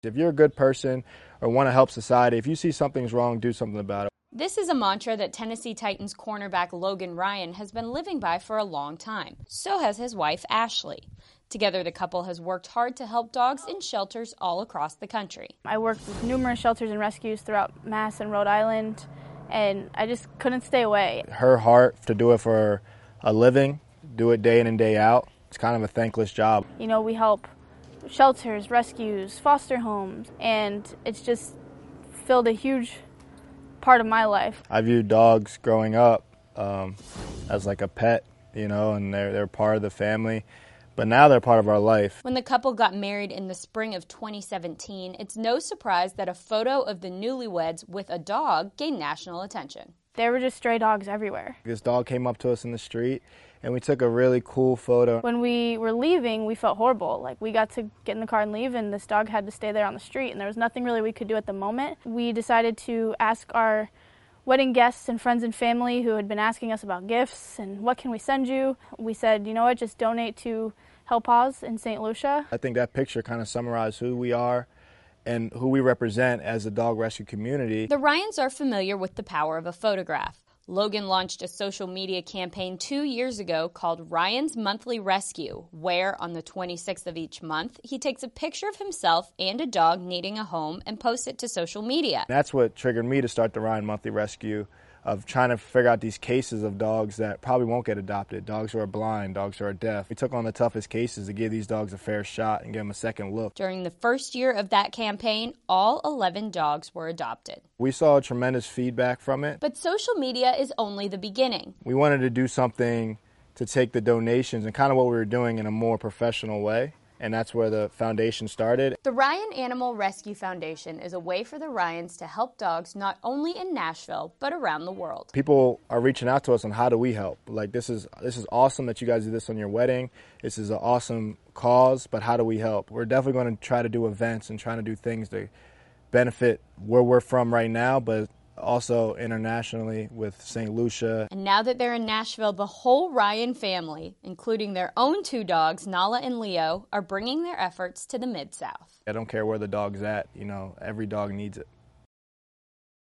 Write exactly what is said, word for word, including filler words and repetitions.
If you're a good person or want to help society, if you see something's wrong, do something about it. This is a mantra that Tennessee Titans cornerback Logan Ryan has been living by for a long time. So has his wife, Ashley. Together, the couple has worked hard to help dogs in shelters all across the country. I worked with numerous shelters and rescues throughout Mass and Rhode Island, and I just couldn't stay away. Her heart to do it for a living, do it day in and day out, it's kind of a thankless job. You know, we help shelters, rescues, foster homes, and it's just filled a huge part of my life. I viewed dogs growing up um, as like a pet, you know, and they're, they're part of the family. But now they're part of our life. When the couple got married in the spring of twenty seventeen, it's no surprise that a photo of the newlyweds with a dog gained national attention. There were just stray dogs everywhere. This dog came up to us in the street, and we took a really cool photo. When we were leaving, we felt horrible. Like, we got to get in the car and leave, and this dog had to stay there on the street, and there was nothing really we could do at the moment. We decided to ask our wedding guests and friends and family who had been asking us about gifts and what can we send you. We said, you know what, just donate to Help Paws in Saint Lucia. I think that picture kind of summarized who we are and who we represent as a dog rescue community. The Ryans are familiar with the power of a photograph. Logan launched a social media campaign two years ago called Ryan's Monthly Rescue, where on the twenty-sixth of each month, he takes a picture of himself and a dog needing a home and posts it to social media. That's what triggered me to start the Ryan Monthly Rescue, of trying to figure out these cases of dogs that probably won't get adopted, dogs who are blind, dogs who are deaf. We took on the toughest cases to give these dogs a fair shot and give them a second look. During the first year of that campaign, all eleven dogs were adopted. We saw tremendous feedback from it. But social media is only the beginning. We wanted to do something to take the donations and kind of what we were doing in a more professional way. And that's where the foundation started. The Ryan Animal Rescue Foundation is a way for the Ryans to help dogs not only in Nashville, but around the world. People are reaching out to us on how do we help. Like, this is this is awesome that you guys do this on your wedding. This is an awesome cause, but how do we help? We're definitely going to try to do events and trying to do things to benefit where we're from right now, but also internationally with Saint Lucia. And now that they're in Nashville, the whole Ryan family, including their own two dogs, Nala and Leo, are bringing their efforts to the Mid-South. I don't care where the dog's at, you know, every dog needs it.